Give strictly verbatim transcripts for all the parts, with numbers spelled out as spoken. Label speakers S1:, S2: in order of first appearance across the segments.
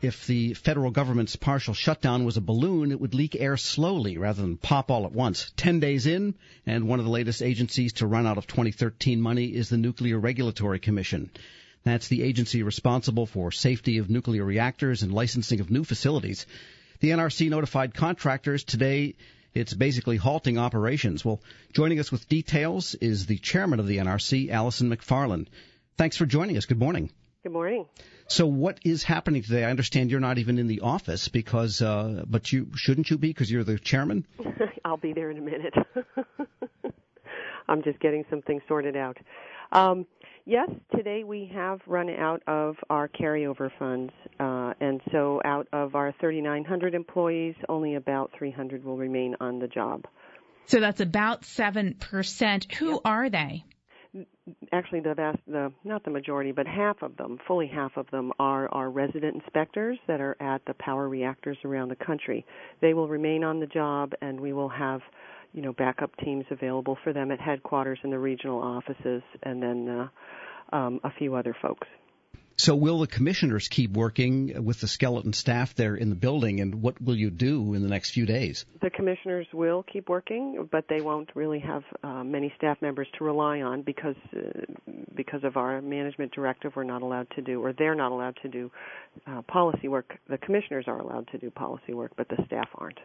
S1: if the federal government's partial shutdown was a balloon, it would leak air slowly rather than pop all at once. Ten days in, and one of the latest agencies to run out of twenty thirteen money is the Nuclear Regulatory Commission. That's the agency responsible for safety of nuclear reactors and licensing of new facilities. The N R C notified contractors today it's basically halting operations. Well, joining us with details is the chairman of the N R C, Allison McFarland. Thanks for joining us. Good morning.
S2: Good morning.
S1: So what is happening today? I understand you're not even in the office because, uh, but you shouldn't you be because you're the chairman?
S2: I'll be there in a minute. I'm just getting some things sorted out. Um, yes, today we have run out of our carryover funds, uh, and so out of our thirty-nine hundred employees, only about three hundred will remain on the job.
S3: So that's about seven percent. Who
S2: Yep.
S3: are they?
S2: Actually, the vast, the not the majority, but half of them, fully half of them, are our resident inspectors that are at the power reactors around the country. They will remain on the job, and we will have, you know, backup teams available for them at headquarters and the regional offices, and then uh, um, a few other folks.
S1: So will the commissioners keep working with the skeleton staff there in the building, and what will you do in the next few days?
S2: The commissioners will keep working, but they won't really have uh, many staff members to rely on because uh, because of our management directive. We're not allowed to do, or they're not allowed to do uh, policy work. The commissioners are allowed to do policy work, but the staff aren't.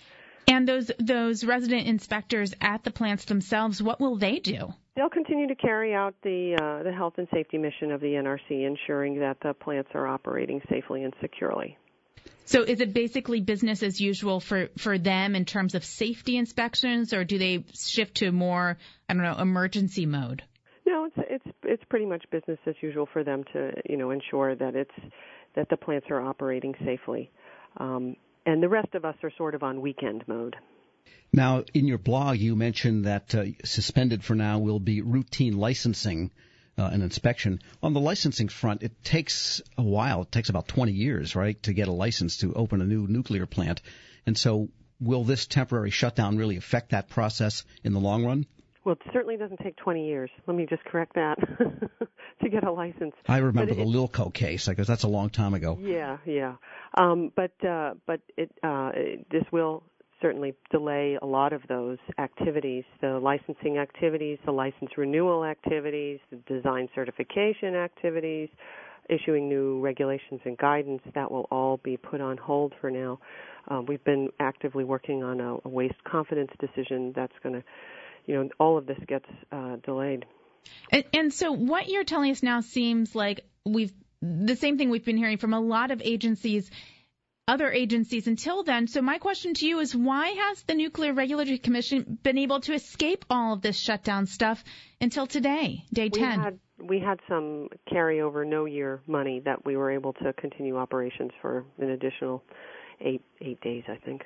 S3: And those those resident inspectors at the plants themselves, what will they do?
S2: They'll continue to carry out the uh, the health and safety mission of the N R C, ensuring that the plants are operating safely and securely.
S3: So is it basically business as usual for, for them in terms of safety inspections, or do they shift to more, I don't know, emergency mode?
S2: No, it's it's it's pretty much business as usual for them to, you know, ensure that it's that the plants are operating safely. Um, and the rest of us are sort of on weekend mode.
S1: Now, in your blog, you mentioned that uh, suspended for now will be routine licensing uh, and inspection. On the licensing front, it takes a while. It takes about twenty years, right, to get a license to open a new nuclear plant. And so will this temporary shutdown really affect that process in the long run?
S2: Well, it certainly doesn't take twenty years. Let me just correct that, to get a license.
S1: I remember
S2: it,
S1: the Lilco case, because that's a long time ago.
S2: Yeah, yeah. Um, but uh, but it, uh, it, this will certainly delay a lot of those activities, the licensing activities, the license renewal activities, the design certification activities, issuing new regulations and guidance. That will all be put on hold for now. Uh, we've been actively working on a, a waste confidence decision that's going to, you know, all of this gets uh, delayed.
S3: And, and so what you're telling us now seems like we've the same thing we've been hearing from a lot of agencies, other agencies until then. So my question to you is, why has the Nuclear Regulatory Commission been able to escape all of this shutdown stuff until today, day
S2: we
S3: ten?
S2: Had, we had some carryover no-year money that we were able to continue operations for an additional eight eight days, I think.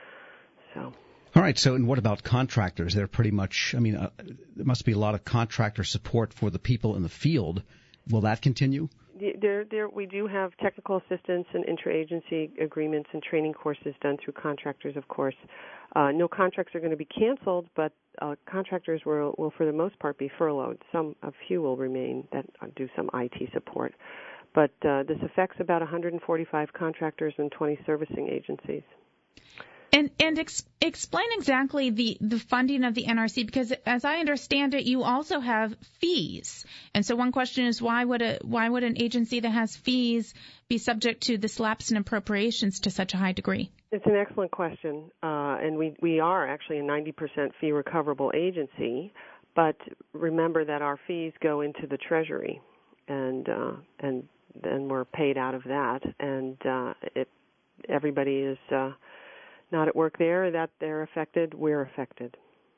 S2: So.
S1: All right. So, and what about contractors? They're pretty much, I mean, uh, there must be a lot of contractor support for the people in the field. Will that continue?
S2: There, there, we do have technical assistance and interagency agreements and training courses done through contractors, of course. Uh, no contracts are going to be canceled, but uh, contractors will, will, for the most part, be furloughed. Some, a few will remain that do some I T support. But uh, this affects about one hundred forty-five contractors and twenty servicing agencies.
S3: And and ex- explain exactly the, the funding of the N R C, because as I understand it, you also have fees. And so one question is, why would a why would an agency that has fees be subject to this lapse in appropriations to such a high degree?
S2: It's an excellent question, uh, and we we are actually a ninety percent fee recoverable agency. But remember that our fees go into the Treasury, and uh, and then we're paid out of that, and uh, it everybody is. Uh, not at work there, that they're affected, we're affected.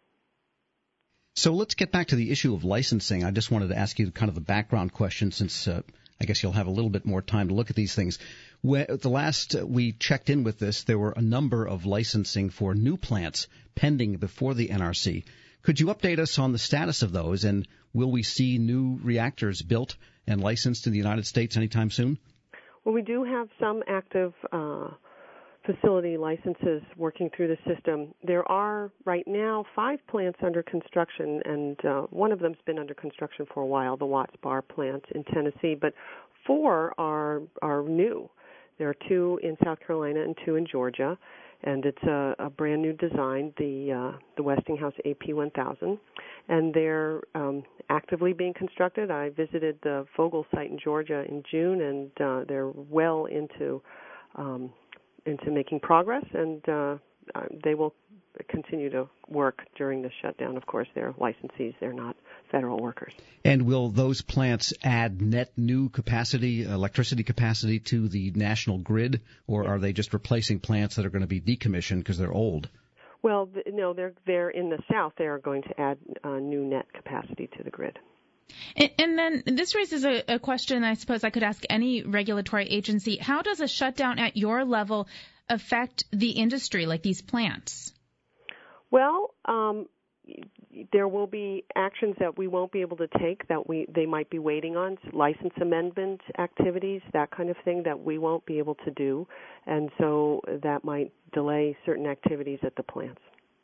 S1: So let's get back to the issue of licensing. I just wanted to ask you kind of the background question, since uh, I guess you'll have a little bit more time to look at these things. When, the last uh, we checked in with this, there were a number of licensing for new plants pending before the N R C. Could you update us on the status of those, and will we see new reactors built and licensed in the United States anytime soon?
S2: Well, we do have some active uh facility licenses working through the system. There are right now five plants under construction, and uh, one of them's been under construction for a while, the Watts Bar plant in Tennessee, but four are are new. There are two in South Carolina and two in Georgia, and it's a, a brand new design, the uh, the Westinghouse A P one thousand, and they're um, actively being constructed. I visited the Vogtle site in Georgia in June, and uh, they're well into um, into making progress, and uh, they will continue to work during the shutdown. Of course, they're licensees; they're not federal workers.
S1: And will those plants add net new capacity, electricity capacity to the national grid, or are they just replacing plants that are going to be decommissioned because they're old?
S2: Well, no, they're they're in the South. They are going to add uh, new net capacity to the grid.
S3: And, and then this raises a, a question I suppose I could ask any regulatory agency. How does a shutdown at your level affect the industry, like these plants?
S2: Well, um, there will be actions that we won't be able to take that we they might be waiting on, license amendment activities, that kind of thing that we won't be able to do, and so that might delay certain activities at the plants.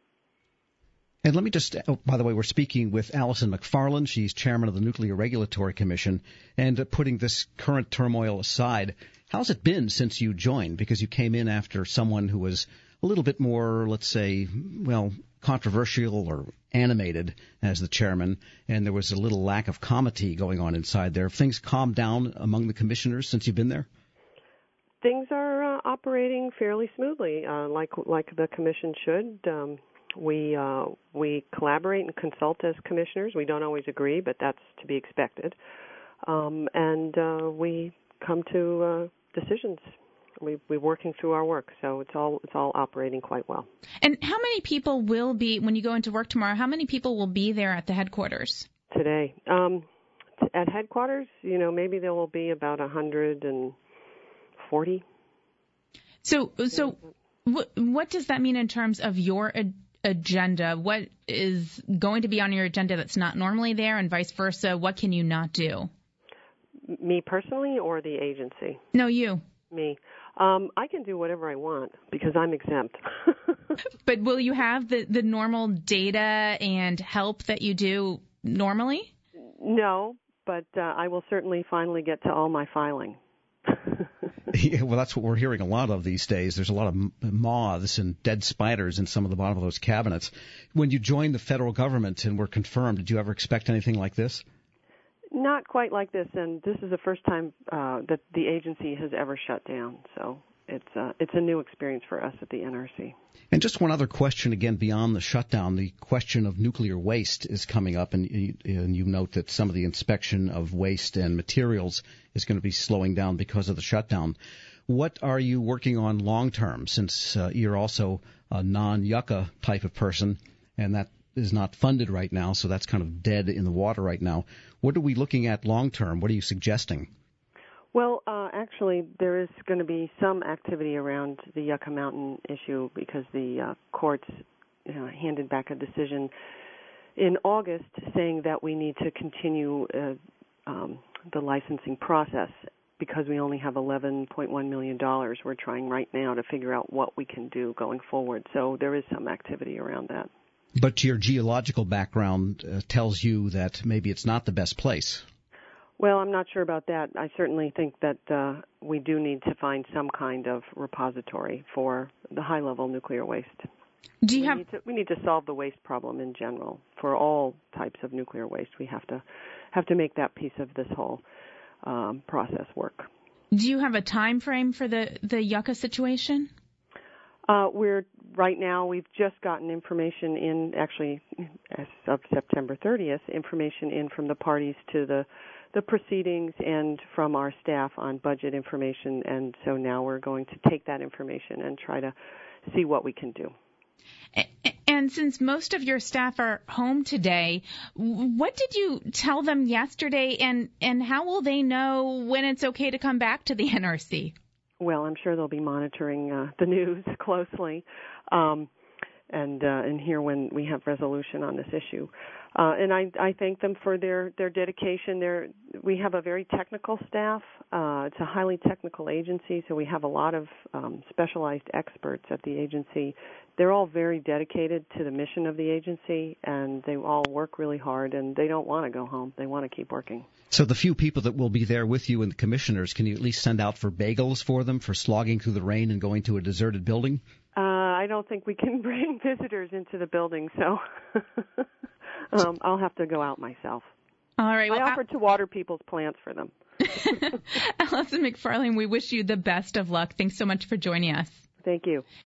S1: And let me just, oh, by the way, we're speaking with Allison McFarland. She's chairman of the Nuclear Regulatory Commission. And uh, putting this current turmoil aside, how's it been since you joined? Because you came in after someone who was a little bit more, let's say, well, controversial or animated as the chairman, and there was a little lack of comity going on inside there. Have things calmed down among the commissioners since you've been there?
S2: Things are uh, operating fairly smoothly, uh, like like the commission should. Um, we uh, we collaborate and consult as commissioners. We don't always agree, but that's to be expected. Um, and uh, we come to uh, decisions. We, we're working through our work, so it's all it's all operating quite well.
S3: And how many people will be, when you go into work tomorrow, how many people will be there at the headquarters?
S2: Today. Um, at headquarters, you know, maybe there will be about one hundred forty.
S3: So, so what, what does that mean in terms of your a- agenda? What is going to be on your agenda that's not normally there, and vice versa? What can you not do?
S2: Me personally or the agency?
S3: No, you.
S2: Me. Um, I can do whatever I want because I'm exempt.
S3: But will you have the, the normal data and help that you do normally?
S2: No, but uh, I will certainly finally get to all my filing.
S1: Yeah, well, that's what we're hearing a lot of these days. There's a lot of moths and dead spiders in some of the bottom of those cabinets. When you joined the federal government and were confirmed, did you ever expect anything like this?
S2: Not quite like this, and this is the first time uh, that the agency has ever shut down. So it's uh, it's a new experience for us at the N R C.
S1: And just one other question, again, beyond the shutdown, the question of nuclear waste is coming up, and you, and you note that some of the inspection of waste and materials is going to be slowing down because of the shutdown. What are you working on long term, since uh, you're also a non-yucca type of person, and that is not funded right now, so that's kind of dead in the water right now. What are we looking at long term? What are you suggesting?
S2: Well, uh, actually, there is going to be some activity around the Yucca Mountain issue because the uh, courts uh, handed back a decision in August saying that we need to continue uh, um, the licensing process because we only have eleven point one million dollars. We're trying right now to figure out what we can do going forward. So there is some activity around that.
S1: But your geological background uh, tells you that maybe it's not the best place.
S2: Well, I'm not sure about that. I certainly think that uh, we do need to find some kind of repository for the high-level nuclear waste.
S3: Do you
S2: we
S3: have?
S2: Need to, we need to solve the waste problem in general for all types of nuclear waste. We have to have to make that piece of this whole um, process work.
S3: Do you have a time frame for the the Yucca situation?
S2: Uh, we're right now. We've just gotten information in, actually, as of September thirtieth, information in from the parties to the the proceedings and from our staff on budget information, and so now we're going to take that information and try to see what we can do.
S3: And since most of your staff are home today, what did you tell them yesterday, and, and how will they know when it's okay to come back to the N R C?
S2: Well, I'm sure they'll be monitoring uh, the news closely um, and uh, and hear when we have resolution on this issue. Uh, and I, I thank them for their, their dedication. They're, we have a very technical staff. Uh, it's a highly technical agency, so we have a lot of um, specialized experts at the agency. They're all very dedicated to the mission of the agency, and they all work really hard, and they don't want to go home. They want to keep working.
S1: So the few people that will be there with you and the commissioners, can you at least send out for bagels for them for slogging through the rain and going to a deserted building?
S2: Uh, I don't think we can bring visitors into the building, so um, I'll have to go out myself.
S3: All right. Well,
S2: I offered to water people's plants for them.
S3: Allison McFarlane, we wish you the best of luck. Thanks so much for joining us.
S2: Thank you.